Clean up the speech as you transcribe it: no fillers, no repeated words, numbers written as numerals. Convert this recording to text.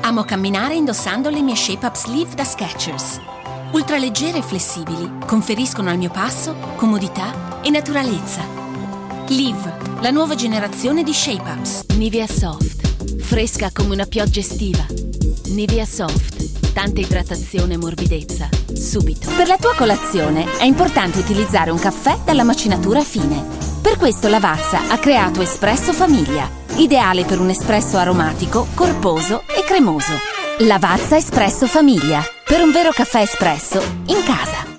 Amo camminare indossando le mie Shape-Up Sleeve da Skechers. Ultraleggere e flessibili, conferiscono al mio passo comodità e naturalezza. Live, la nuova generazione di Shape-Ups. Nivea Soft, fresca come una pioggia estiva. Nivea Soft, tanta idratazione e morbidezza, subito. Per la tua colazione è importante utilizzare un caffè dalla macinatura fine. Per questo Lavazza ha creato Espresso Famiglia, ideale per un espresso aromatico, corposo e cremoso. Lavazza Espresso Famiglia, per un vero caffè espresso in casa.